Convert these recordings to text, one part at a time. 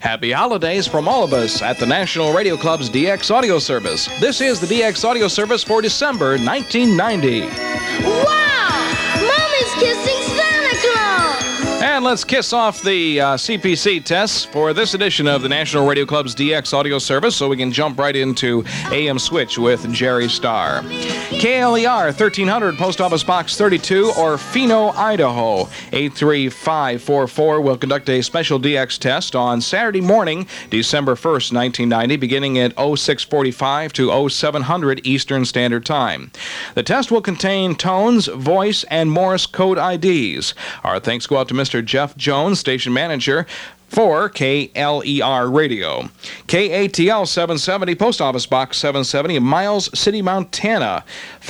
Happy holidays from all of us at the National Radio Club's DX Audio Service. This is the DX Audio Service for December 1990. Wow! Mommy's kissing Santa Claus! And let's kiss off the CPC tests for this edition of the National Radio Club's DX Audio Service so we can jump right into AM Switch with Jerry Starr. KLER 1300 Post Office Box 32 or Pheno, Idaho 83544 will conduct a special DX test on Saturday morning, December 1st, 1990, beginning at 0645 to 0700 Eastern Standard Time. The test will contain tones, voice, and Morse code IDs. Our thanks go out to Mr. Jeff Jones, station manager for KLER Radio. KATL 770, Post Office Box 770, Miles City, Montana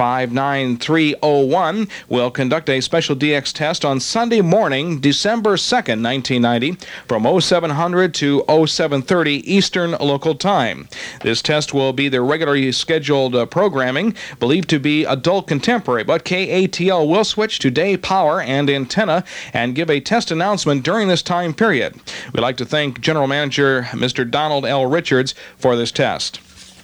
59301 will conduct a special DX test on Sunday morning, December 2nd, 1990, from 0700 to 0730 Eastern Local Time. This test will be the regularly scheduled programming, believed to be adult contemporary, but KATL will switch to day power and antenna and give a test announcement during this time period. We'd like to thank General Manager Mr. Donald L. Richards for this test.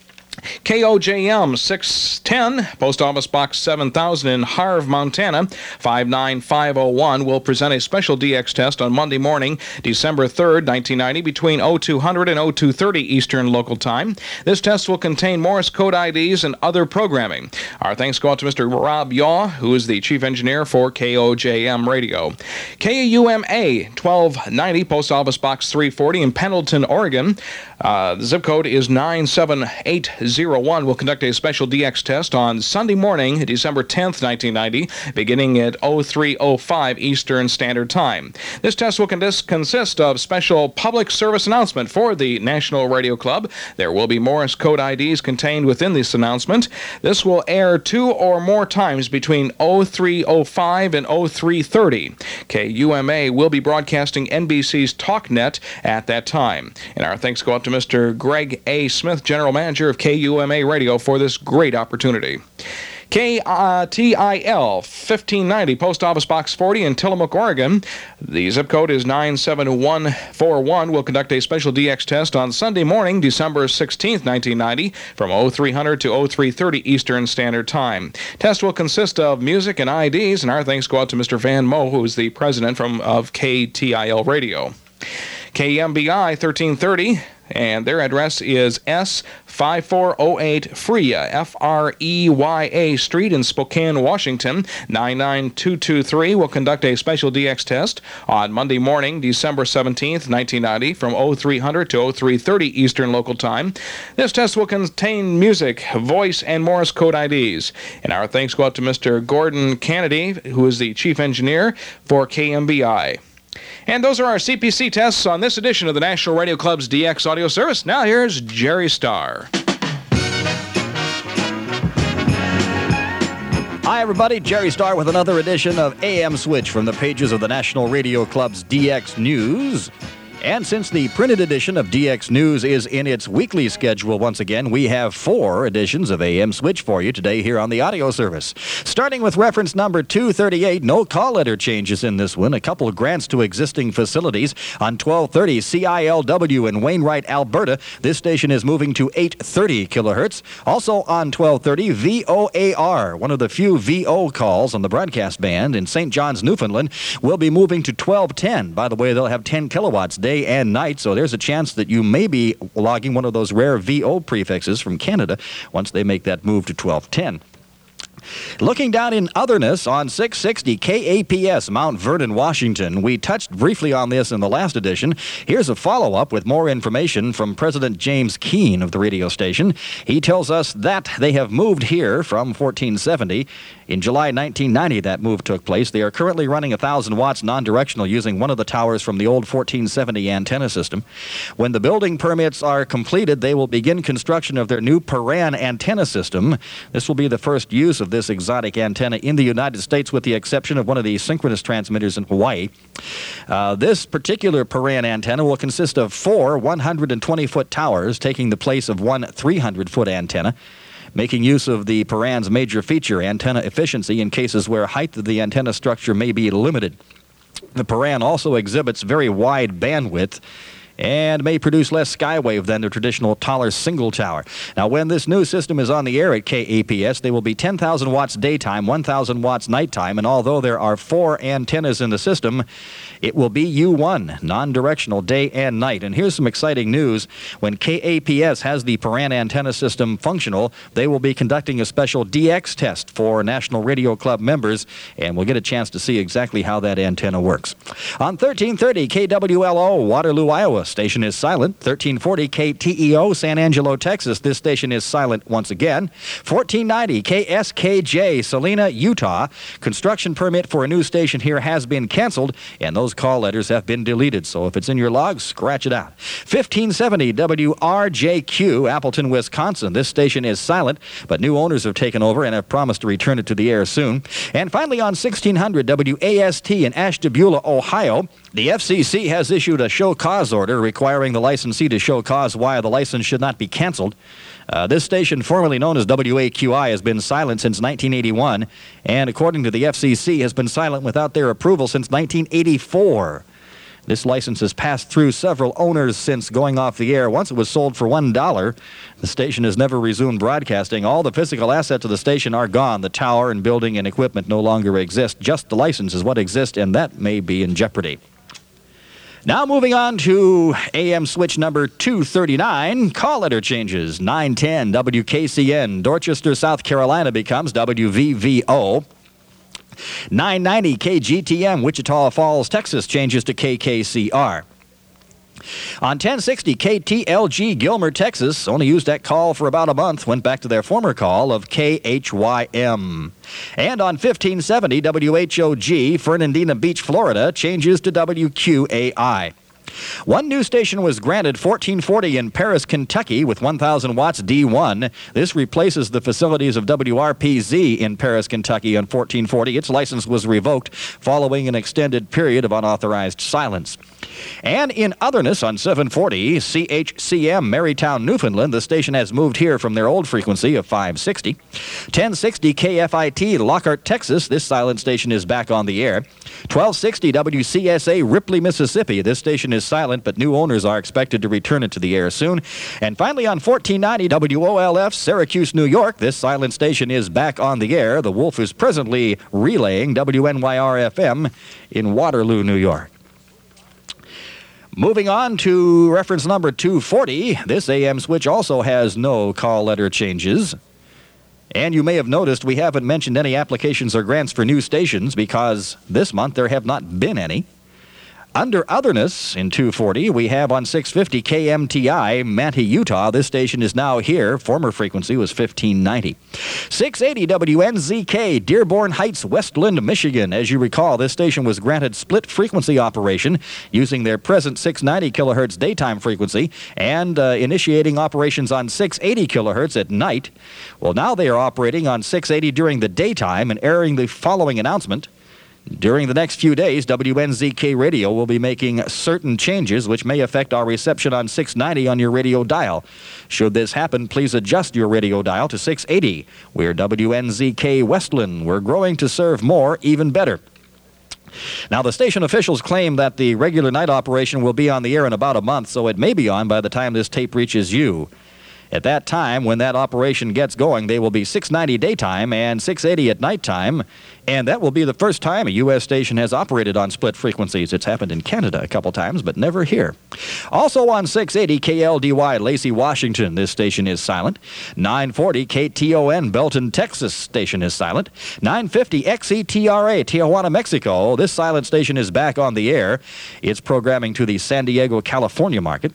KOJM 610, Post Office Box 7000 in Harve, Montana, 59501 will present a special DX test on Monday morning, December 3rd, 1990, between 0200 and 0230 Eastern Local Time. This test will contain Morse code IDs and other programming. Our thanks go out to Mr. Rob Yaw, who is the Chief Engineer for KOJM Radio. KUMA 1290, Post Office Box 340 in Pendleton, Oregon. The zip code is 97801. Will conduct a special DX test on Sunday morning, December 10th, 1990, beginning at 0305 Eastern Standard Time. This test will consist of special public service announcement for the National Radio Club. There will be Morse code IDs contained within this announcement. This will air 2 or more times between 0305 and 0330. KUMA will be broadcasting NBC's TalkNet at that time. And our thanks go out to Mr. Greg A. Smith, General Manager of KUMA Radio, for this great opportunity. KTIL 1590, Post Office Box 40 in Tillamook, Oregon. The zip code is 97141. Will conduct a special DX test on Sunday morning, December 16th, 1990, from 0300 to 0330 Eastern Standard Time. Test will consist of music and IDs, and our thanks go out to Mr. Van Moe, who is the president of KTIL Radio. KMBI 1330, and their address is S5408 Freya, Freya Street in Spokane, Washington, 99223, will conduct a special DX test on Monday morning, December 17th, 1990, from 0300 to 0330 Eastern Local Time. This test will contain music, voice, and Morse code IDs. And our thanks go out to Mr. Gordon Kennedy, who is the Chief Engineer for KMBI. And those are our CPC tests on this edition of the National Radio Club's DX Audio Service. Now here's Jerry Starr. Hi, everybody. Jerry Starr with another edition of AM Switch from the pages of the National Radio Club's DX News. And since the printed edition of DX News is in its weekly schedule once again, we have 4 editions of AM Switch for you today here on the audio service. Starting with reference number 238, no call letter changes in this one. A couple of grants to existing facilities. On 1230 CILW in Wainwright, Alberta, this station is moving to 830 kilohertz. Also on 1230 VOAR, one of the few VO calls on the broadcast band in St. John's, Newfoundland, will be moving to 1210. By the way, they'll have 10 kilowatts day and night, so there's a chance that you may be logging one of those rare VO prefixes from Canada once they make that move to 1210. Looking down in otherness on 660 KAPS, Mount Vernon, Washington. We touched briefly on this in the last edition. Here's a follow-up with more information from President James Keene of the radio station. He tells us that they have moved here from 1470. In July 1990, that move took place. They are currently running 1,000 watts non-directional using one of the towers from the old 1470 antenna system. When the building permits are completed, they will begin construction of their new Paran antenna system. This will be the first use of this exotic antenna in the United States, with the exception of one of the synchronous transmitters in Hawaii. This particular Paran antenna will consist of 4 120-foot towers, taking the place of one 300-foot antenna. Making use of the Paran's major feature, antenna efficiency, in cases where height of the antenna structure may be limited. The Paran also exhibits very wide bandwidth. and may produce less skywave than the traditional taller single tower. Now, when this new system is on the air at KAPS, they will be 10,000 watts daytime, 1,000 watts nighttime, and although there are 4 antennas in the system, it will be U1, non-directional, day and night. And here's some exciting news. When KAPS has the Paran antenna system functional, they will be conducting a special DX test for National Radio Club members, and we'll get a chance to see exactly how that antenna works. On 1330 KWLO, Waterloo, Iowa, station is silent. 1340 KTEO, San Angelo, Texas, this station is silent once again. 1490 KSKJ, Salina, Utah, construction permit for a new station here has been canceled, and those call letters have been deleted, so if it's in your logs, scratch it out. 1570 WRJQ, Appleton, Wisconsin, this station is silent, but new owners have taken over and have promised to return it to the air soon. And finally on 1600 WAST in Ashtabula, Ohio, the FCC has issued a show cause order requiring the licensee to show cause why the license should not be canceled. This station, formerly known as WAQI, has been silent since 1981, and according to the FCC, has been silent without their approval since 1984. This license has passed through several owners since going off the air. Once it was sold for $1. The station has never resumed broadcasting. All the physical assets of the station are gone. The tower and building and equipment no longer exist. Just the license is what exists, and that may be in jeopardy. Now moving on to AM switch number 239, call letter changes. 910 WKCN, Dorchester, South Carolina becomes WVVO. 990 KGTM, Wichita Falls, Texas changes to KKCR. On 1060 KTLG, Gilmer, Texas, only used that call for about a month, went back to their former call of KHYM. And on 1570 WHOG, Fernandina Beach, Florida, changes to WQAI. One new station was granted 1440 in Paris, Kentucky with 1,000 watts D1. This replaces the facilities of WRPZ in Paris, Kentucky on 1440. Its license was revoked following an extended period of unauthorized silence. And in otherness on 740 CHCM, Marytown, Newfoundland, the station has moved here from their old frequency of 560. 1060 KFIT, Lockhart, Texas, this silent station is back on the air. 1260 WCSA, Ripley, Mississippi, this station is silent, but new owners are expected to return it to the air soon. And finally on 1490 WOLF, Syracuse, New York, this silent station is back on the air. The Wolf is presently relaying WNYR-FM in Waterloo, New York. Moving on to reference number 240, this AM switch also has no call letter changes. And you may have noticed we haven't mentioned any applications or grants for new stations because this month there have not been any. Under otherness in 240, we have on 650 KMTI, Manti, Utah. This station is now here. Former frequency was 1590. 680 WNZK, Dearborn Heights, Westland, Michigan. As you recall, this station was granted split frequency operation using their present 690 kilohertz daytime frequency and initiating operations on 680 kilohertz at night. Well, now they are operating on 680 during the daytime and airing the following announcement. During the next few days, WNZK Radio will be making certain changes which may affect our reception on 690 on your radio dial. Should this happen, please adjust your radio dial to 680. We're WNZK Westland. We're growing to serve more, even better. Now, the station officials claim that the regular night operation will be on the air in about a month, so it may be on by the time this tape reaches you. At that time, when that operation gets going, they will be 690 daytime and 680 at nighttime, and that will be the first time a U.S. station has operated on split frequencies. It's happened in Canada a couple times, but never here. Also on 680 KLDY, Lacey, Washington, this station is silent. 940 KTON, Belton, Texas, station is silent. 950 XETRA, Tijuana, Mexico, this silent station is back on the air. It's programming to the San Diego, California market.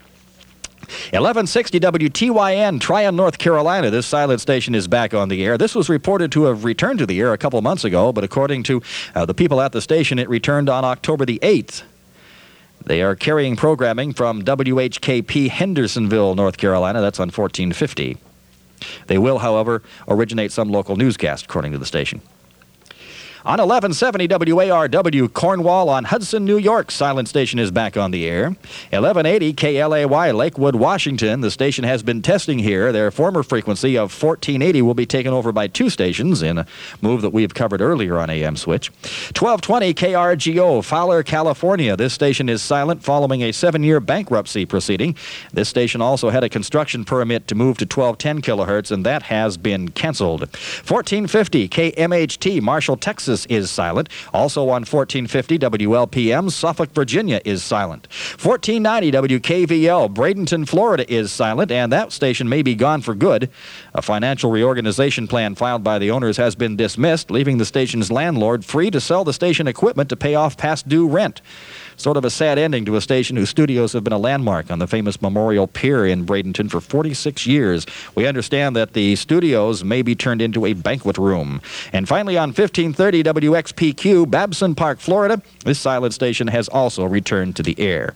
1160 WTYN, Tryon, North Carolina. This silent station is back on the air. This was reported to have returned to the air a couple months ago, but according to the people at the station, it returned on October the 8th. They are carrying programming from WHKP, Hendersonville, North Carolina. That's on 1450. They will, however, originate some local newscast, according to the station. On 1170 WARW Cornwall on Hudson, New York, Silent Station is back on the air. 1180 KLAY Lakewood, Washington. The station has been testing here. Their former frequency of 1480 will be taken over by 2 stations in a move that we've covered earlier on AM Switch. 1220 KRGO Fowler, California. This station is silent following a 7-year bankruptcy proceeding. This station also had a construction permit to move to 1210 kilohertz, and that has been canceled. 1450 KMHT Marshall, Texas is silent. Also on 1450 WLPM Suffolk, Virginia is silent. 1490 WKVL Bradenton, Florida is silent, and that station may be gone for good. A financial reorganization plan filed by the owners has been dismissed, leaving the station's landlord free to sell the station equipment to pay off past due rent. Sort of a sad ending to a station whose studios have been a landmark on the famous Memorial Pier in Bradenton for 46 years. We understand that the studios may be turned into a banquet room. And finally, on 1530 WXPQ, Babson Park, Florida, this silent station has also returned to the air.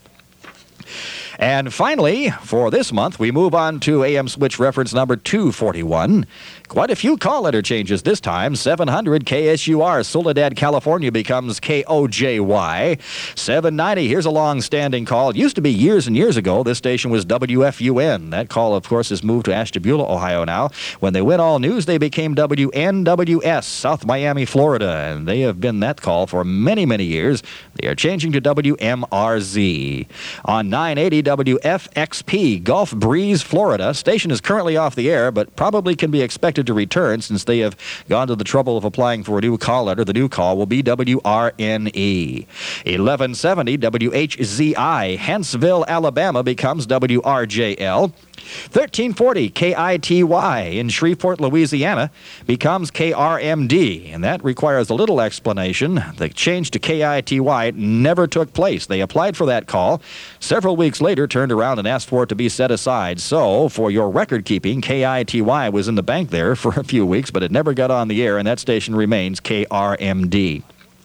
And finally, for this month, we move on to AM Switch reference number 241. Quite a few call letter changes this time. 700 KSUR, Soledad, California becomes KOJY. 790, here's a long-standing call. It used to be years and years ago. This station was WFUN. That call, of course, has moved to Ashtabula, Ohio now. When they went all news, they became WNWS, South Miami, Florida. And they have been that call for many, many years. They are changing to WMRZ. On 980 WFXP, Gulf Breeze, Florida. Station is currently off the air, but probably can be expected to return since they have gone to the trouble of applying for a new call letter. The new call will be WRNE. 1170 WHZI, Huntsville, Alabama becomes WRJL. 1340 KITY in Shreveport, Louisiana becomes KRMD, and that requires a little explanation. The change to KITY never took place. They applied for that call. Several weeks later, turned around and asked for it to be set aside. So, for your record keeping, KITY was in the bank there for a few weeks, but it never got on the air, and that station remains KRMD.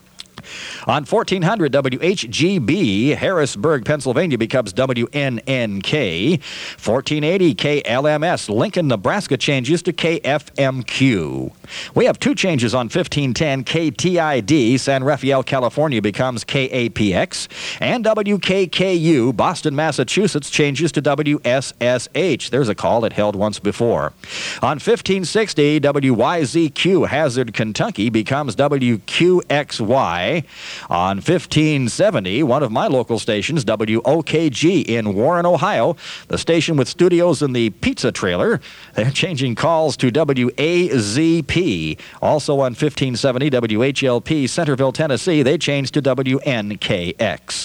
On 1400 WHGB, Harrisburg, Pennsylvania becomes WNNK. 1480 KLMS, Lincoln, Nebraska changes to KFMQ. We have 2 changes on 1510 KTID, San Rafael, California becomes KAPX. And WKKU, Boston, Massachusetts changes to WSSH. There's a call it held once before. On 1560 WYZQ, Hazard, Kentucky becomes WQXY. On 1570, one of my local stations, WOKG in Warren, Ohio, the station with studios in the pizza trailer, they're changing calls to WAZP. Also on 1570, WHLP, Centerville, Tennessee, they changed to WNKX.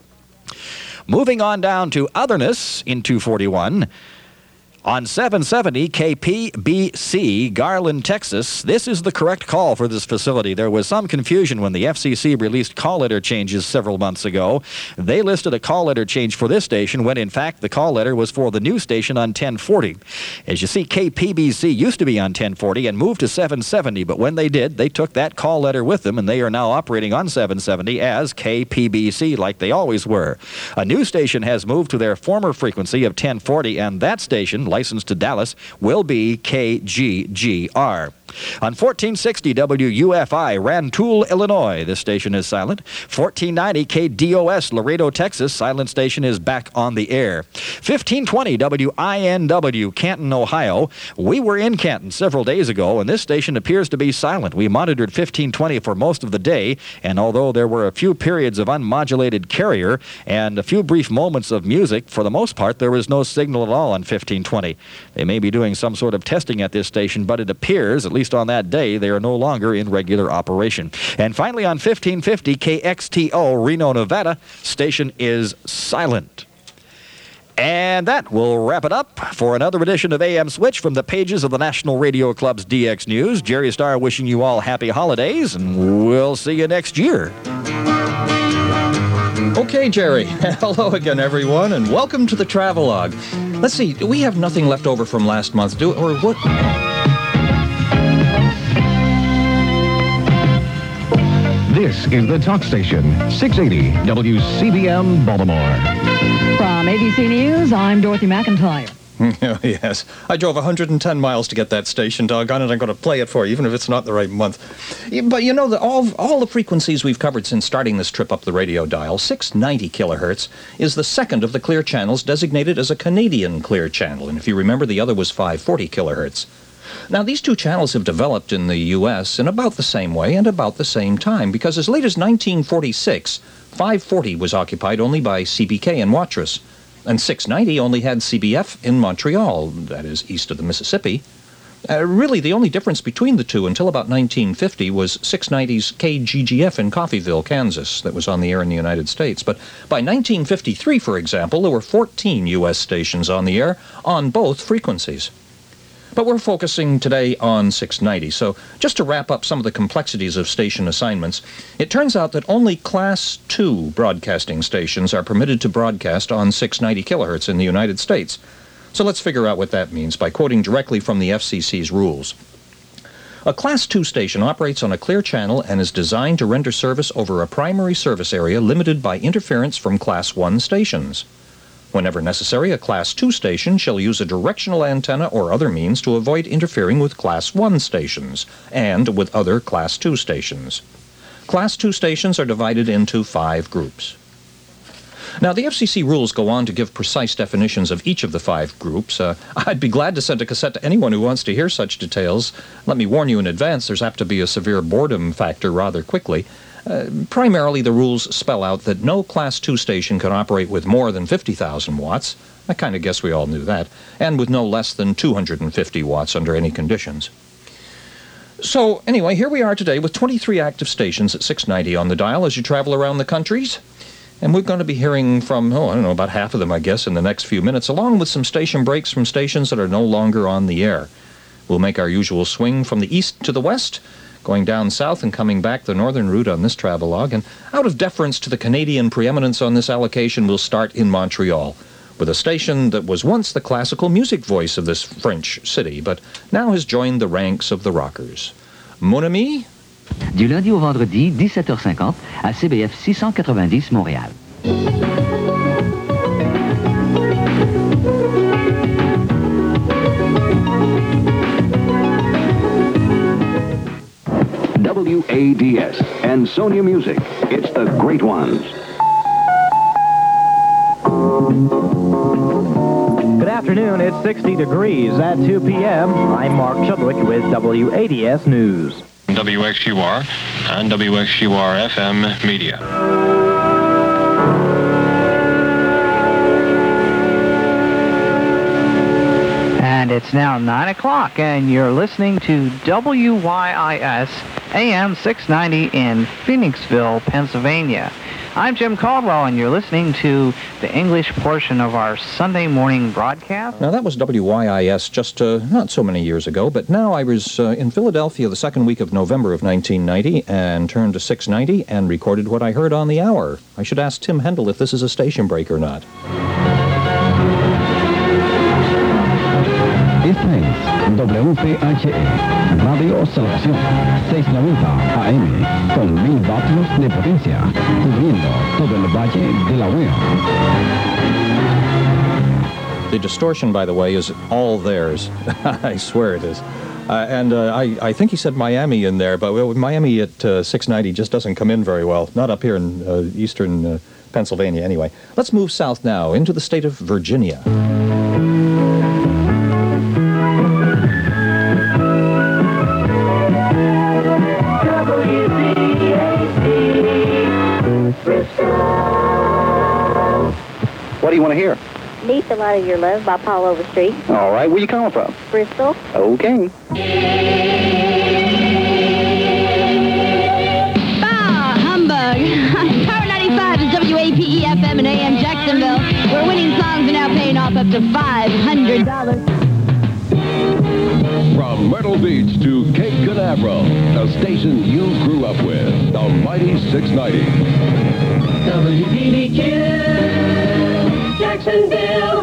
Moving on down to otherness in 241. On 770 KPBC, Garland, Texas, this is the correct call for this facility. There was some confusion when the FCC released call letter changes several months ago. They listed a call letter change for this station when, in fact, the call letter was for the new station on 1040. As you see, KPBC used to be on 1040 and moved to 770, but when they did, they took that call letter with them, and they are now operating on 770 as KPBC like they always were. A new station has moved to their former frequency of 1040, and that station, licensed to Dallas, will be KGGR. On 1460 WUFI, Rantoul, Illinois, this station is silent. 1490 KDOS, Laredo, Texas, silent station is back on the air. 1520 WINW, Canton, Ohio. We were in Canton several days ago, and this station appears to be silent. We monitored 1520 for most of the day, and although there were a few periods of unmodulated carrier and a few brief moments of music, for the most part there was no signal at all on 1520. They may be doing some sort of testing at this station, but it appears, at least on that day, they are no longer in regular operation. And finally, on 1550 KXTO, Reno, Nevada, station is silent. And that will wrap it up for another edition of AM Switch from the pages of the National Radio Club's DX News. Jerry Starr wishing you all happy holidays, and we'll see you next year. Okay, Jerry. Hello again, everyone, and welcome to the Travelogue. Let's see, we have nothing left over from last month, or what? This is the Talk Station, 680 WCBM Baltimore. From ABC News, I'm Dorothy McIntyre. Yes. I drove 110 miles to get that station, doggone it. I'm going to play it for you, even if it's not the right month. But you know, all the frequencies we've covered since starting this trip up the radio dial, 690 kilohertz, is the second of the clear channels designated as a Canadian clear channel. And if you remember, the other was 540 kilohertz. Now, these two channels have developed in the U.S. in about the same way and about the same time, because as late as 1946, 540 was occupied only by CBK in Watrous, and 690 only had CBF in Montreal, that is, east of the Mississippi. Really, the only difference between the two until about 1950 was 690's KGGF in Coffeyville, Kansas, that was on the air in the United States. But by 1953, for example, there were 14 U.S. stations on the air on both frequencies. But we're focusing today on 690, so just to wrap up some of the complexities of station assignments, it turns out that only Class 2 broadcasting stations are permitted to broadcast on 690 kilohertz in the United States. So let's figure out what that means by quoting directly from the FCC's rules. A Class 2 station operates on a clear channel and is designed to render service over a primary service area limited by interference from Class 1 stations. Whenever necessary, a Class 2 station shall use a directional antenna or other means to avoid interfering with Class 1 stations and with other Class 2 stations. Class 2 stations are divided into 5 groups. Now, the FCC rules go on to give precise definitions of each of the 5 groups. I'd be glad to send a cassette to anyone who wants to hear such details. Let me warn you in advance, there's apt to be a severe boredom factor rather quickly. Primarily, the rules spell out that no Class 2 station can operate with more than 50,000 watts. I kind of guess we all knew that. And with no less than 250 watts under any conditions. So, anyway, here we are today with 23 active stations at 690 on the dial as you travel around the countries. And we're going to be hearing from, about half of them, I guess, in the next few minutes, along with some station breaks from stations that are no longer on the air. We'll make our usual swing from the east to the west, going down south and coming back the northern route on this travelogue, and out of deference to the Canadian preeminence on this allocation, we'll start in Montreal, with a station that was once the classical music voice of this French city, but now has joined the ranks of the rockers. Mon ami? Du lundi au vendredi, 17h50, à CBF 690 Montréal. WADS and Sonia Music. It's the great ones. Good afternoon. It's 60 degrees at 2 p.m. I'm Mark Chudwick with WADS News. WXUR and WXUR FM Media. And it's now 9 o'clock, and you're listening to WYIS AM 690 in Phoenixville, Pennsylvania. I'm Jim Caldwell, and you're listening to the English portion of our Sunday morning broadcast. Now, that was WYIS just not so many years ago, but now I was in Philadelphia the second week of November of 1990 and turned to 690 and recorded what I heard on the hour. I should ask Tim Hendel if this is a station break or not. Esta es WPHE, Radio Salvación, 690 AM, con 1000 vatios de potencia, cubriendo todo el Valle de la Wea. The distortion, by the way, is all theirs. I swear it is. I think he said Miami in there, but Miami at 690 just doesn't come in very well. Not up here in eastern Pennsylvania, anyway. Let's move south now into the state of Virginia. What do you want to hear? Neath the Light of Your Love by Paul Overstreet. All right, where you coming from? Bristol. Okay. Bah, humbug. Power 95 is WAPE FM and AM Jacksonville, where winning songs are now paying off up to $500. From Myrtle Beach to Cape Canaveral, a station you grew up with, the mighty 690. WBBQ, Jacksonville.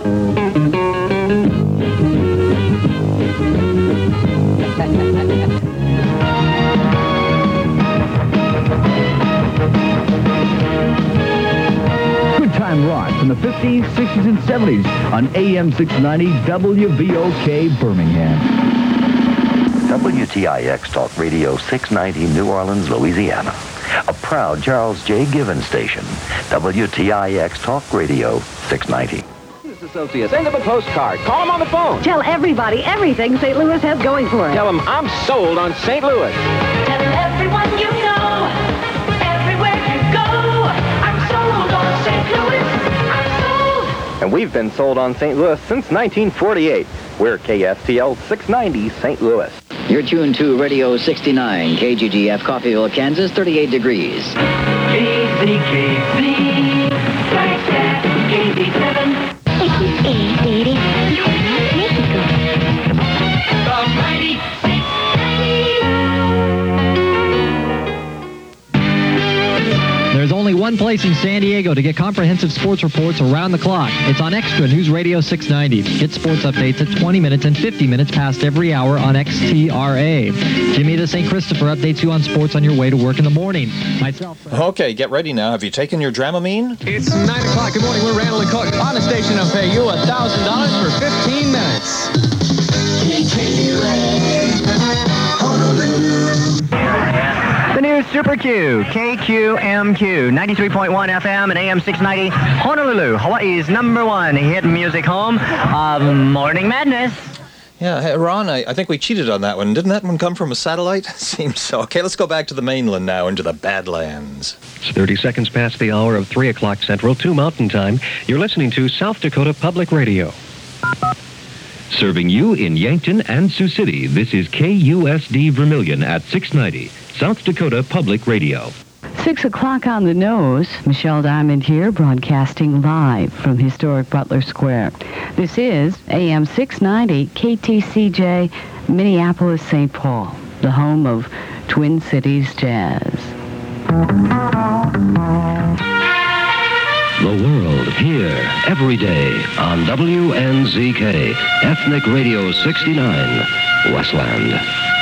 Good Time Rock from from the 50s, 60s, and 70s on AM 690 WVOK Birmingham. WTIX Talk Radio 690 New Orleans, Louisiana. A proud Charles J. Given station. WTIX Talk Radio 690. Associates, end of a postcard. Call them on the phone. Tell everybody everything St. Louis has going for it. Tell them I'm sold on St. Louis. Tell everyone you know, everywhere you go, I'm sold on St. Louis. I'm sold. And we've been sold on St. Louis since 1948. We're KSTL 690 St. Louis. You're tuned to Radio 69, KGGF, Coffeyville, Kansas, 38 degrees. KZKZ, Flagstaff, KZ7. There's only one place in San Diego to get comprehensive sports reports around the clock. It's on Extra News Radio 690. Get sports updates at 20 minutes and 50 minutes past every hour on XTRA. Jimmy the St. Christopher updates you on sports on your way to work in the morning. Myself. Okay, get ready now. Have you taken your Dramamine? It's 9 o'clock. Good morning. We're Randall and Cook. On the station, I'll pay you $1,000 for 15 minutes. The new Super Q, KQMQ, 93.1 FM and AM 690, Honolulu, Hawaii's #1 hit music home of Morning Madness. Yeah, hey, Ron, I think we cheated on that one. Didn't that one come from a satellite? Seems so. Okay, let's go back to the mainland now, into the Badlands. It's 30 seconds past the hour of 3 o'clock Central, 2 Mountain Time. You're listening to South Dakota Public Radio. Serving you in Yankton and Sioux City, this is KUSD Vermilion at 690, South Dakota Public Radio. 6 o'clock on the nose. Michelle Diamond here, broadcasting live from historic Butler Square. This is AM 690 KTCJ, Minneapolis, St. Paul, the home of Twin Cities Jazz. The world here every day on WNZK, Ethnic Radio 69, Westland.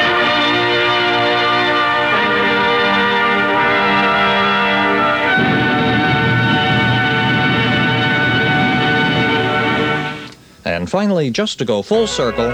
And finally, just to go full circle,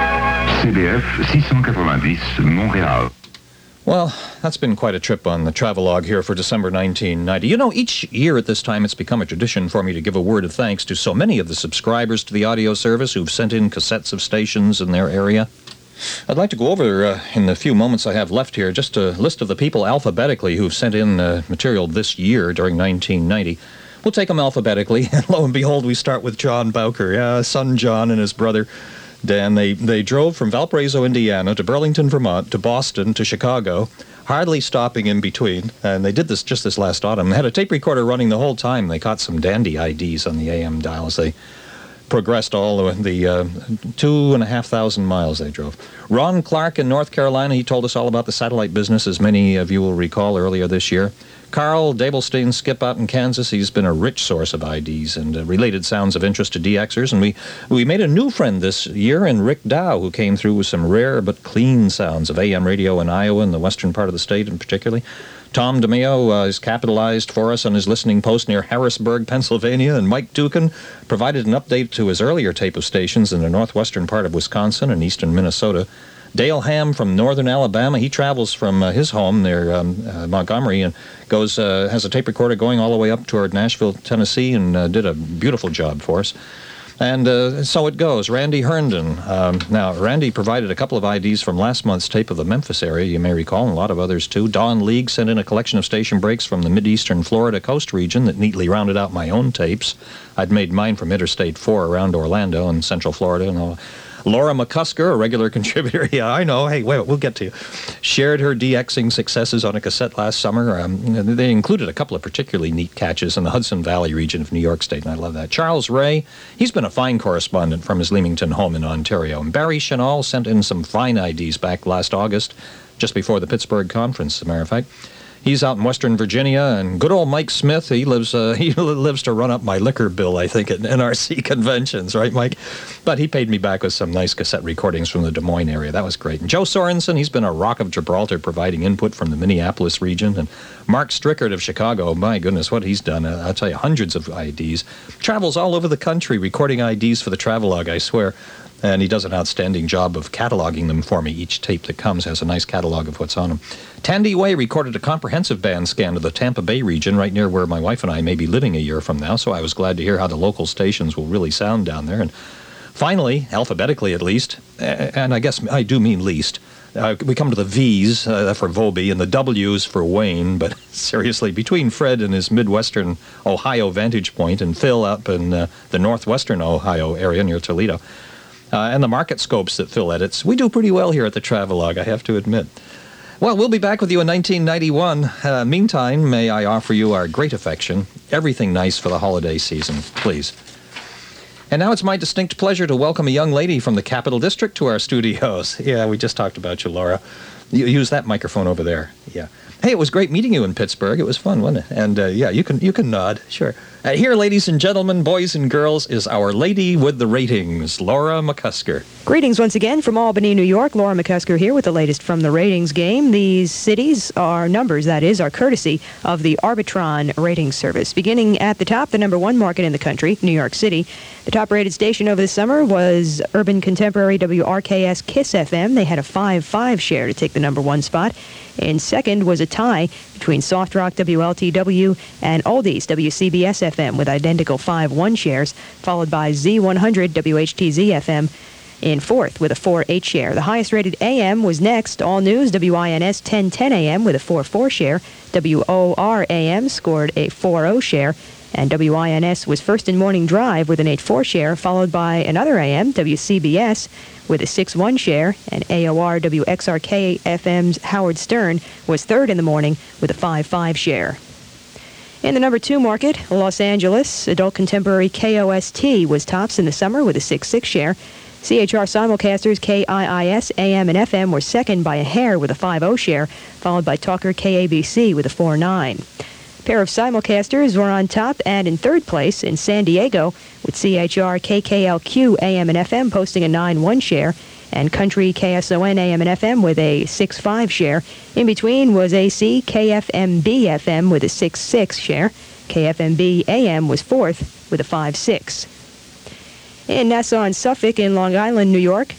CBF 690, Montréal. Well, that's been quite a trip on the travelogue here for December 1990. You know, each year at this time, it's become a tradition for me to give a word of thanks to so many of the subscribers to the audio service who've sent in cassettes of stations in their area. I'd like to go over, in the few moments I have left here, just a list of the people alphabetically who've sent in material this year during 1990. We'll take them alphabetically, and lo and behold, we start with John Bowker. Yeah, son John and his brother Dan. They drove from Valparaiso, Indiana, to Burlington, Vermont, to Boston, to Chicago, hardly stopping in between. And they did this just this last autumn. They had a tape recorder running the whole time. They caught some dandy IDs on the AM dials. They progressed all the 2,500 miles they drove. Ron Clark in North Carolina, he told us all about the satellite business, as many of you will recall earlier this year. Carl Dabelstein Skip out in Kansas, he's been a rich source of IDs and related sounds of interest to DXers. And we made a new friend this year in Rick Dow, who came through with some rare but clean sounds of AM radio in Iowa and the western part of the state in particular. Tom DeMeo is capitalized for us on his listening post near Harrisburg, Pennsylvania, and Mike Dukin provided an update to his earlier tape of stations in the northwestern part of Wisconsin and eastern Minnesota. Dale Ham from northern Alabama, he travels from his home near Montgomery and has a tape recorder going all the way up toward Nashville, Tennessee, and did a beautiful job for us. And so it goes. Randy Herndon. Now, Randy provided a couple of IDs from last month's tape of the Memphis area, you may recall, and a lot of others too. Don League sent in a collection of station breaks from the Mideastern Florida coast region that neatly rounded out my own tapes. I'd made mine from Interstate 4 around Orlando and Central Florida and all. Laura McCusker, a regular contributor, yeah, I know, hey, wait, we'll get to you, shared her DXing successes on a cassette last summer. They included a couple of particularly neat catches in the Hudson Valley region of New York State, and I love that. Charles Ray, he's been a fine correspondent from his Leamington home in Ontario. And Barry Chenal sent in some fine IDs back last August, just before the Pittsburgh conference, as a matter of fact. He's out in Western Virginia, and good old Mike Smith, he lives to run up my liquor bill, I think, at NRC conventions, right, Mike? But he paid me back with some nice cassette recordings from the Des Moines area. That was great. And Joe Sorensen, he's been a rock of Gibraltar, providing input from the Minneapolis region. And Mark Strickert of Chicago, my goodness, what he's done. I'll tell you, hundreds of IDs. Travels all over the country, recording IDs for the Travelogue, I swear. And he does an outstanding job of cataloging them for me. Each tape that comes has a nice catalog of what's on them. Tandy Way recorded a comprehensive band scan of the Tampa Bay region, right near where my wife and I may be living a year from now, so I was glad to hear how the local stations will really sound down there. And finally, alphabetically at least, and I guess I do mean least, we come to the V's for Volby and the W's for Wayne, but seriously, between Fred and his Midwestern Ohio vantage point and Phil up in the Northwestern Ohio area near Toledo, and the market scopes that Phil edits, we do pretty well here at the Travelogue, I have to admit. Well, we'll be back with you in 1991. Meantime, may I offer you our great affection, everything nice for the holiday season, please. And now it's my distinct pleasure to welcome a young lady from the Capital District to our studios. Yeah, we just talked about you, Laura. You use that microphone over there. Yeah. Hey, it was great meeting you in Pittsburgh. It was fun, wasn't it? And yeah, you can nod. Sure. Here, ladies and gentlemen, boys and girls, is our lady with the ratings, Laura McCusker. Greetings once again from Albany, New York. Laura McCusker here with the latest from the ratings game. These cities are numbers, that is, are courtesy of the Arbitron rating service. Beginning at the top, the number one market in the country, New York City. The top-rated station over the summer was Urban Contemporary WRKS KISS FM. They had a 5.5 share to take the number one spot. And second was a tie between Soft Rock WLTW and Oldies WCBS FM with identical 5.1 shares, followed by Z100 WHTZ FM in fourth with a 4.8 share. The highest-rated AM was next, All News WINS 1010 AM with a 4.4 share. WOR AM scored a 4.0 share. And WINS was first in Morning Drive with an 8.4 share, followed by another AM, WCBS, with a 6.1 share, and AOR WXRK FM's Howard Stern was third in the morning with a 5.5 share. In the number two market, Los Angeles, Adult Contemporary KOST was tops in the summer with a 6.6 share. CHR simulcasters KIIS, AM, and FM were second by a hair with a 5.0 share, followed by Talker KABC with a 4.9. A pair of simulcasters were on top and in third place in San Diego, with CHR KKLQ AM and FM posting a 9.1 share, and Country KSON AM and FM with a 6.5 share. In between was AC KFMB FM with a 6.6 share. KFMB AM was fourth with a 5.6. In Nassau and Suffolk in Long Island, New York,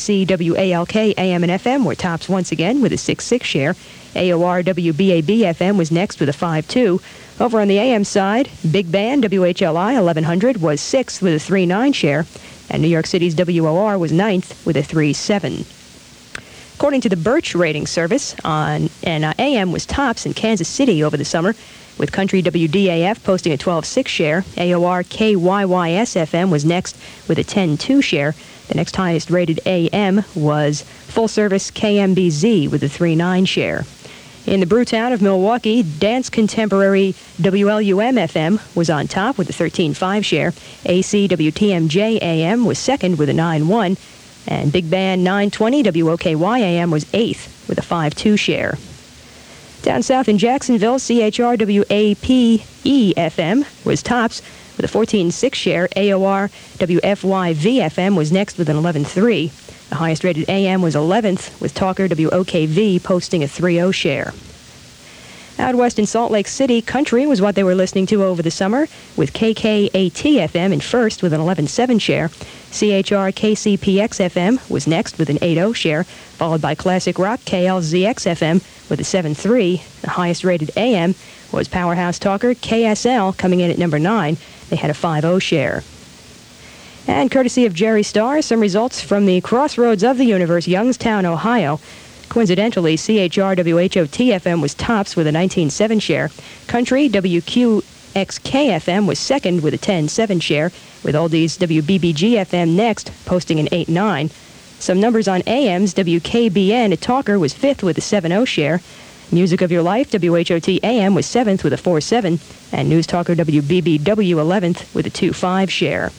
ACWALK AM and FM were tops once again with a 6.6 share. AOR WBAB FM was next with a 5.2. Over on the AM side, Big Band WHLI 1100 was sixth with a 3.9 share, and New York City's WOR was ninth with a 3.7. According to the Birch rating service, AM was tops in Kansas City over the summer, with Country WDAF posting a 12.6 share. AOR KYYS FM was next with a 10.2 share. The next highest rated AM was Full Service KMBZ with a 3.9 share. In the Brewtown of Milwaukee, Dance Contemporary WLUM FM was on top with a 13.5 share. AC WTMJ AM was second with a 9.1. And Big Band 920 WOKY AM was eighth with a 5.2 share. Down south in Jacksonville, CHR WAPE FM was tops with a 14.6 share. AOR WFYV FM was next with an 11.3. The highest rated AM was 11th, with Talker WOKV posting a 3.0 share. Out west in Salt Lake City, country was what they were listening to over the summer, with KKAT FM in first with an 11.7 share. CHR KCPX FM was next with an 8.0 share, followed by classic rock KLZX FM with a 7.3. The highest rated AM was Powerhouse Talker KSL coming in at number 9. They had a 5.0 share. And courtesy of Jerry Starr, some results from the crossroads of the universe, Youngstown, Ohio. Coincidentally, CHR WHOT FM was tops with a 19.7 share. Country WQXK FM was second with a 10.7 share, with Oldies WBBG FM next, posting an 8.9. Some numbers on AMs, WKBN, a Talker, was fifth with a 7.0 share. Music of Your Life, WHOT AM, was seventh with a 4.7, and News Talker WBBW 11th with a 2.5 share.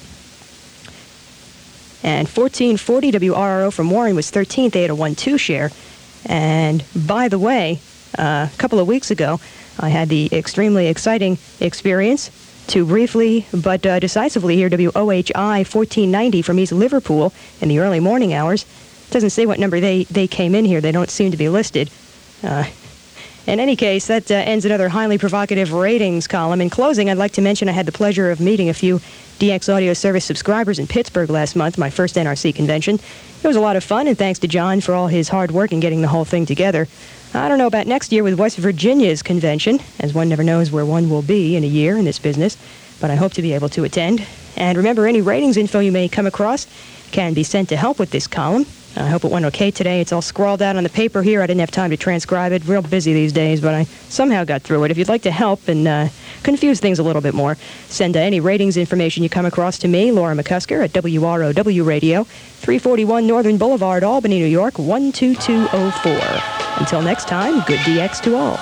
And 1440 WRRO from Warren was 13th. They had a 1.2 share. And by the way, A couple of weeks ago, I had the extremely exciting experience to briefly but decisively hear WOHI 1490 from East Liverpool in the early morning hours. It doesn't say what number they came in here. They don't seem to be listed. In any case, that ends another highly provocative ratings column. In closing, I'd like to mention I had the pleasure of meeting a few DX Audio Service subscribers in Pittsburgh last month, my first NRC convention. It was a lot of fun, and thanks to John for all his hard work in getting the whole thing together. I don't know about next year with West Virginia's convention, as one never knows where one will be in a year in this business, but I hope to be able to attend. And remember, any ratings info you may come across can be sent to help with this column. I hope it went okay today. It's all scrawled out on the paper here. I didn't have time to transcribe it. Real busy these days, but I somehow got through it. If you'd like to help and confuse things a little bit more, send any ratings information you come across to me, Laura McCusker, at WROW Radio, 341 Northern Boulevard, Albany, New York, 12204. Until next time, good DX to all.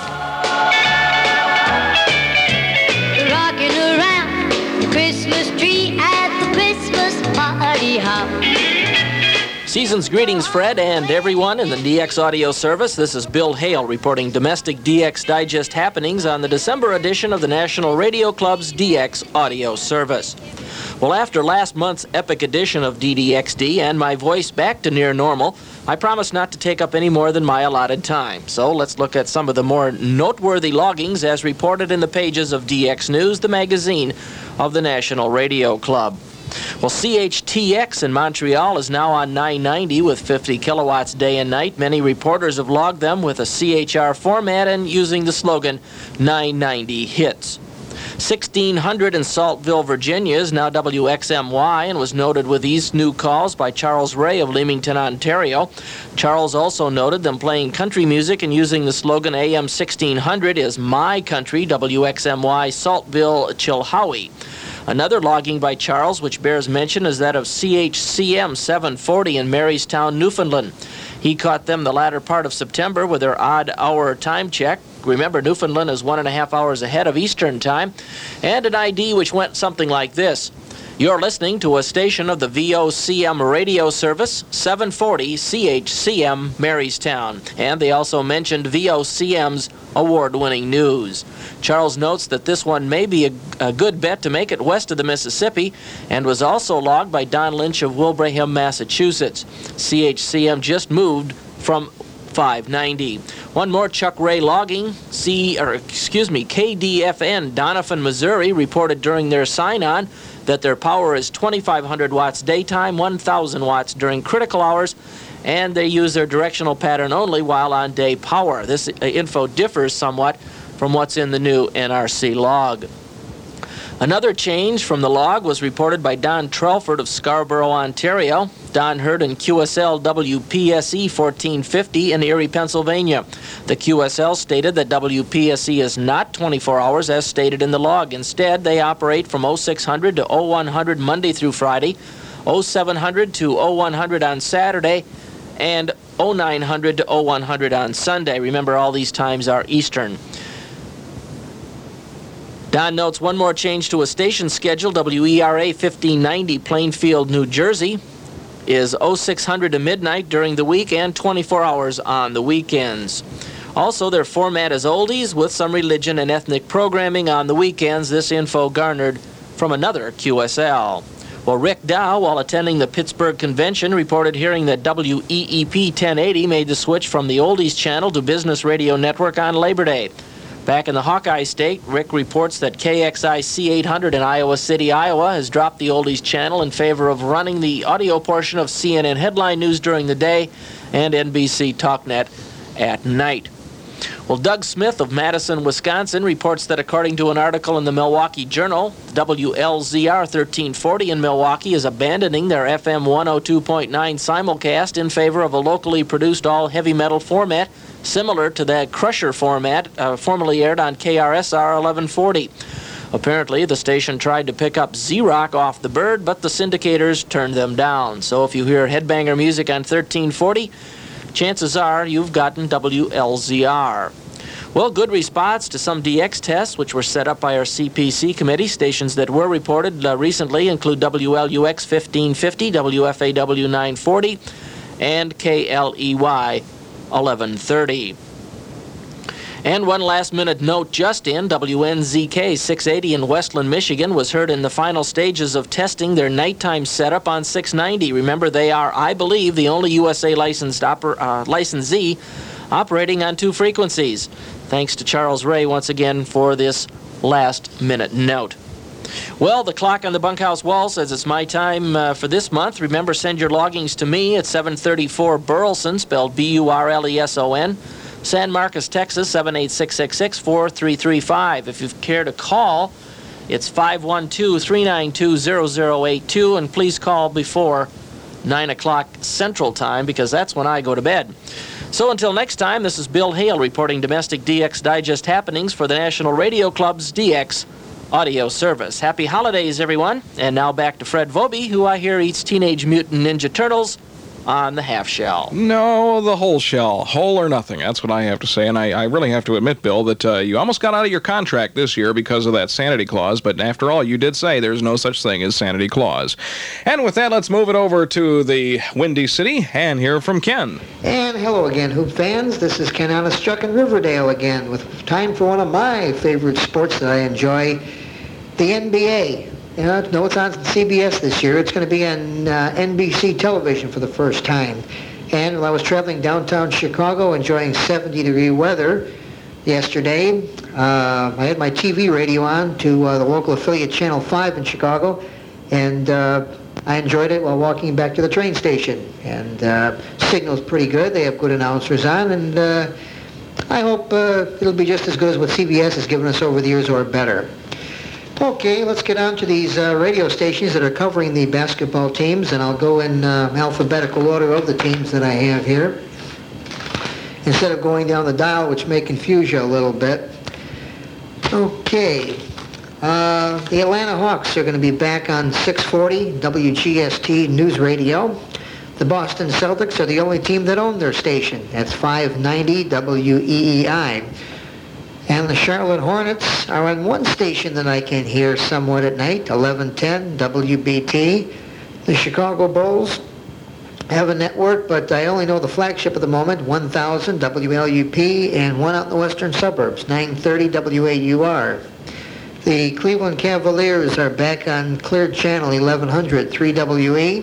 Rocking around the Christmas tree at the Christmas party house. Season's greetings, Fred, and everyone in the DX Audio Service. This is Bill Hale reporting domestic DX Digest happenings on the December edition of the National Radio Club's DX Audio Service. Well, after last month's epic edition of DDXD and my voice back to near normal, I promised not to take up any more than my allotted time. So let's look at some of the more noteworthy loggings as reported in the pages of DX News, the magazine of the National Radio Club. Well, CHTX in Montreal is now on 990 with 50 kilowatts day and night. Many reporters have logged them with a CHR format and using the slogan 990 hits. 1600 in Saltville, Virginia is now WXMY and was noted with these new calls by Charles Ray of Leamington, Ontario. Charles also noted them playing country music and using the slogan AM 1600 is My Country, WXMY, Saltville, Chilhowie. Another logging by Charles, which bears mention, is that of CHCM 740 in Marystown, Newfoundland. He caught them the latter part of September with their odd hour time check. Remember, Newfoundland is 1.5 hours ahead of Eastern Time. And an ID which went something like this. You're listening to a station of the VOCM radio service, 740 CHCM Marystown. And they also mentioned VOCM's award-winning news. Charles notes that this one may be a good bet to make it west of the Mississippi and was also logged by Don Lynch of Wilbraham, Massachusetts. CHCM just moved from 590. One more Chuck Ray logging. KDFN, Doniphan, Missouri, reported during their sign-on that their power is 2,500 watts daytime, 1,000 watts during critical hours, and they use their directional pattern only while on day power. This info differs somewhat from what's in the new NRC log. Another change from the log was reported by Don Trelford of Scarborough, Ontario. Don heard in QSL WPSE 1450 in Erie, Pennsylvania. The QSL stated that WPSE is not 24 hours as stated in the log. Instead, they operate from 0600 to 0100 Monday through Friday, 0700 to 0100 on Saturday, and 0900 to 0100 on Sunday. Remember, all these times are Eastern. Don notes one more change to a station schedule. WERA 1590 Plainfield, New Jersey is 0600 to midnight during the week and 24 hours on the weekends. Also, their format is oldies with some religion and ethnic programming on the weekends. This info garnered from another QSL. Well, Rick Dow, while attending the Pittsburgh Convention, reported hearing that WEEP 1080 made the switch from the oldies channel to Business Radio Network on Labor Day. Back in the Hawkeye State, Rick reports that KXI C800 in Iowa City, Iowa has dropped the oldies channel in favor of running the audio portion of CNN headline news during the day and NBC TalkNet at night. Well, Doug Smith of Madison, Wisconsin reports that according to an article in the Milwaukee Journal, WLZR 1340 in Milwaukee is abandoning their FM 102.9 simulcast in favor of a locally produced all-heavy metal format similar to the Crusher format formerly aired on KRSR 1140. Apparently, the station tried to pick up Z-Rock off the bird, but the syndicators turned them down. So if you hear headbanger music on 1340, chances are you've gotten WLZR. Well, good response to some DX tests, which were set up by our CPC committee. Stations that were reported recently include WLUX 1550, WFAW 940, and KLEY 1130. And one last-minute note just in, WNZK 680 in Westland, Michigan was heard in the final stages of testing their nighttime setup on 690. Remember, they are, I believe, the only USA licensee operating on 2 frequencies. Thanks to Charles Ray once again for this last-minute note. Well, the clock on the bunkhouse wall says it's my time for this month. Remember, send your loggings to me at 734 Burleson, spelled Burleson, San Marcos, Texas, 78666-4335. If you care to call, it's 512-392-0082, and please call before 9 o'clock Central Time, because that's when I go to bed. So until next time, this is Bill Hale reporting domestic DX Digest happenings for the National Radio Club's DX audio service. Happy holidays, everyone. And now back to Fred Vobie, who I hear eats Teenage Mutant Ninja Turtles on the half shell. No, the whole shell. Whole or nothing. That's what I have to say. And I really have to admit, Bill, that you almost got out of your contract this year because of that sanity clause. But after all, you did say there's no such thing as sanity clause. And with that, let's move it over to the Windy City and hear from Ken. And hello again, Hoop fans. This is Ken Onestruck in Riverdale again with time for one of my favorite sports that I enjoy, the NBA. No, it's on CBS this year. It's going to be on NBC television for the first time. And while I was traveling downtown Chicago, enjoying 70-degree weather yesterday, I had my TV radio on to the local affiliate Channel 5 in Chicago, and I enjoyed it while walking back to the train station. And signal's pretty good. They have good announcers on, and I hope it'll be just as good as what CBS has given us over the years or better. Okay, let's get on to these radio stations that are covering the basketball teams, and I'll go in alphabetical order of the teams that I have here, instead of going down the dial, which may confuse you a little bit. Okay, the Atlanta Hawks are going to be back on 640 WGST News Radio. The Boston Celtics are the only team that own their station. That's 590 WEEI. And the Charlotte Hornets are on one station that I can hear somewhat at night, 1110 WBT. The Chicago Bulls have a network, but I only know the flagship at the moment, 1000 WLUP, and one out in the western suburbs, 930 WAUR. The Cleveland Cavaliers are back on Clear Channel 1100 3WE.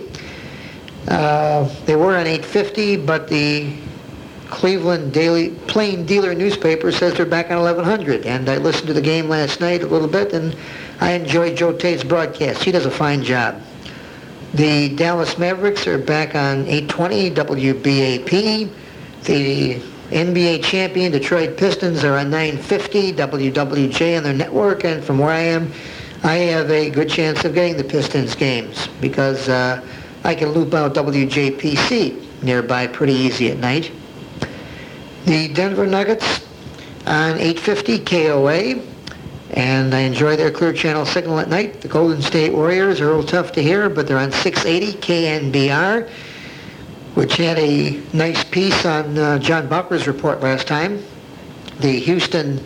They were on 850, but the Cleveland Daily Plain Dealer newspaper says they're back on 1100, and I listened to the game last night a little bit, and I enjoyed Joe Tate's broadcast. He does a fine job. The Dallas Mavericks are back on 820 WBAP. The NBA champion Detroit Pistons are on 950 WWJ on their network, and from where I am, I have a good chance of getting the Pistons games because I can loop out WJPC nearby pretty easy at night. The Denver Nuggets on 850 KOA, and I enjoy their Clear Channel signal at night. The Golden State Warriors are a little tough to hear, but they're on 680 KNBR, which had a nice piece on John Buckler's report last time. The Houston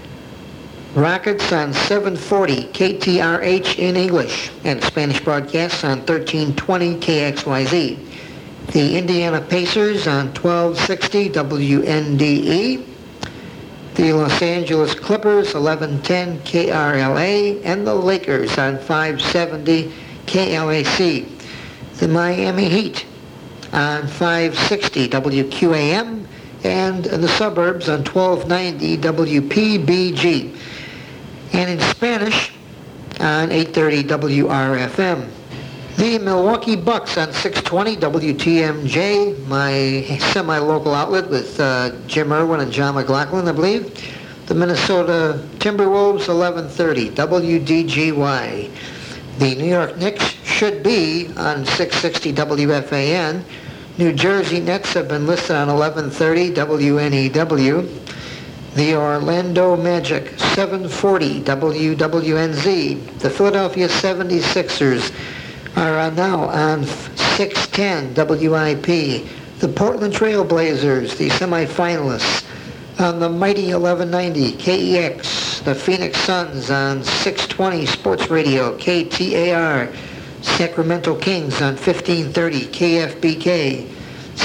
Rockets on 740 KTRH in English, and Spanish broadcasts on 1320 KXYZ. The Indiana Pacers on 1260 WNDE. The Los Angeles Clippers, 1110 KRLA, and the Lakers on 570 KLAC. The Miami Heat on 560 WQAM, and in the suburbs on 1290 WPBG. And in Spanish on 830 WRFM. The Milwaukee Bucks on 620 WTMJ, my semi-local outlet with Jim Irwin and John McLaughlin, I believe. The Minnesota Timberwolves, 1130 WDGY. The New York Knicks should be on 660 WFAN. New Jersey Nets have been listed on 1130 WNEW. The Orlando Magic, 740 WWNZ. The Philadelphia 76ers are now on 610 WIP. The Portland Trail Blazers, the semifinalists, on the mighty 1190 KEX. The Phoenix Suns on 620 Sports Radio KTAR. Sacramento Kings on 1530 KFBK.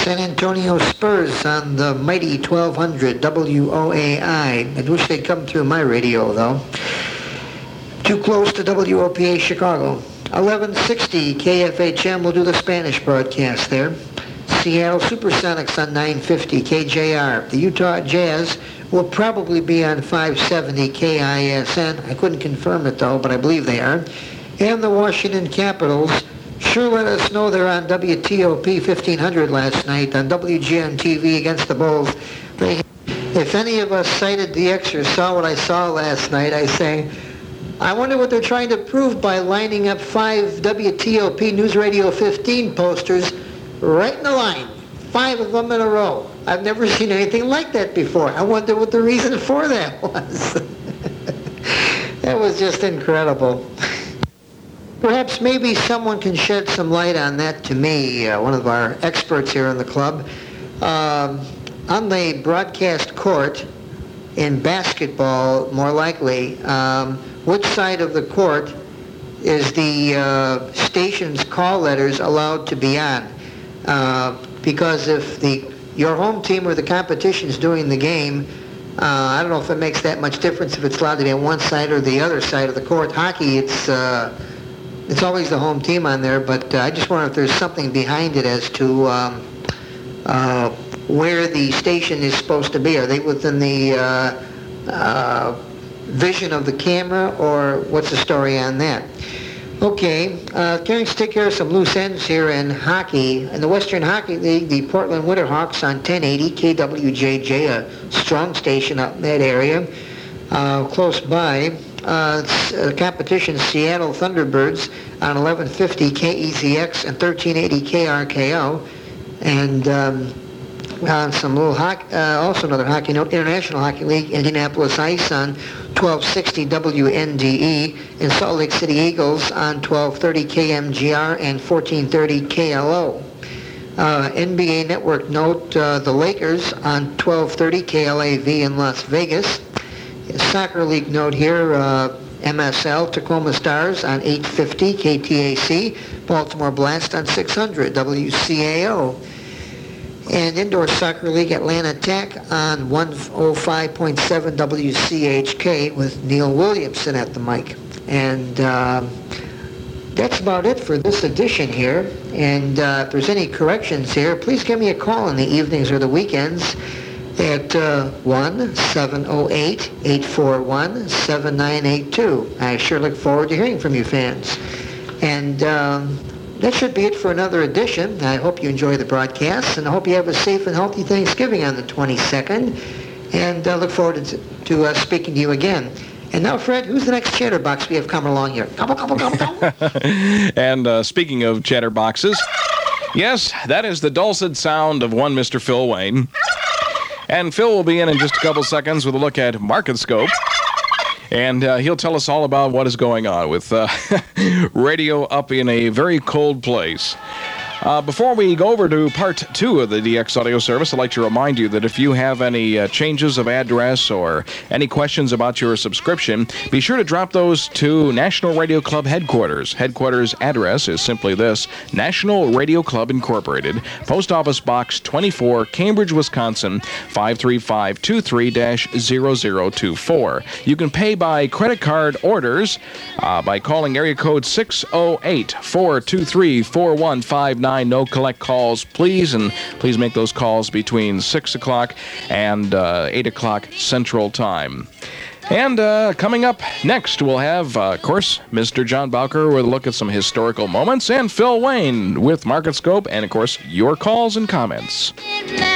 San Antonio Spurs on the mighty 1200 WOAI. I wish they'd come through my radio, though. Too close to WOPA Chicago. 1160 KFHM will do the Spanish broadcast there. Seattle Supersonics on 950 KJR. The Utah Jazz will probably be on 570 KISN. I couldn't confirm it, though, but I believe they are. And the Washington Capitals sure let us know they're on WTOP 1500 last night on WGN TV against the Bulls. If any of us cited DX or saw what I saw last night, I say, I wonder what they're trying to prove by lining up 5 WTOP News Radio 15 posters right in a line, 5 of them in a row. I've never seen anything like that before. I wonder what the reason for that was. That was just incredible. Perhaps maybe someone can shed some light on that to me, one of our experts here in the club. On the broadcast court in basketball, more likely, which side of the court is the station's call letters allowed to be on? Because if your home team or the competition is doing the game, I don't know if it makes that much difference if it's allowed to be on one side or the other side of the court. Hockey, it's always the home team on there, but I just wonder if there's something behind it as to where the station is supposed to be. Are they within the vision of the camera, or what's the story on that? Okay, going to take care of some loose ends here in hockey. In the Western Hockey League, the Portland Winterhawks on 1080 KWJJ, a strong station up in that area. Close by, competition Seattle Thunderbirds on 1150 KEZX and 1380 KRKO. And on some little hockey, also another hockey note, International Hockey League, Indianapolis Ice on 1260 WNDE, and Salt Lake City Eagles on 1230 KMGR and 1430 KLO. NBA Network note, the Lakers on 1230 KLAV in Las Vegas. Soccer League note here, MSL, Tacoma Stars on 850 KTAC, Baltimore Blast on 600 WCAO. And Indoor Soccer League Atlanta Tech on 105.7 WCHK with Neil Williamson at the mic. And that's about it for this edition here. And if there's any corrections here, please give me a call in the evenings or the weekends at 1-708-841-7982. I sure look forward to hearing from you fans. And that should be it for another edition. I hope you enjoy the broadcast, and I hope you have a safe and healthy Thanksgiving on the 22nd. And I look forward to speaking to you again. And now, Fred, who's the next chatterbox we have coming along here? Gobble, gobble, gobble, gobble. And speaking of chatterboxes, yes, that is the dulcet sound of one Mr. Phil Wayne. And Phil will be in just a couple seconds with a look at Market Scope. And he'll tell us all about what is going on with radio up in a very cold place. Before we go over to part 2 of the DX audio service, I'd like to remind you that if you have any changes of address or any questions about your subscription, be sure to drop those to National Radio Club headquarters. Headquarters address is simply this: National Radio Club Incorporated, Post Office Box 24, Cambridge, Wisconsin, 53523-0024. You can pay by credit card orders by calling area code 608-423-4159. No collect calls, please, and please make those calls between 6 o'clock and 8 o'clock Central Time. And coming up next, we'll have, of course, Mr. John Bowker with a look at some historical moments, and Phil Wayne with Market Scope, and, of course, your calls and comments.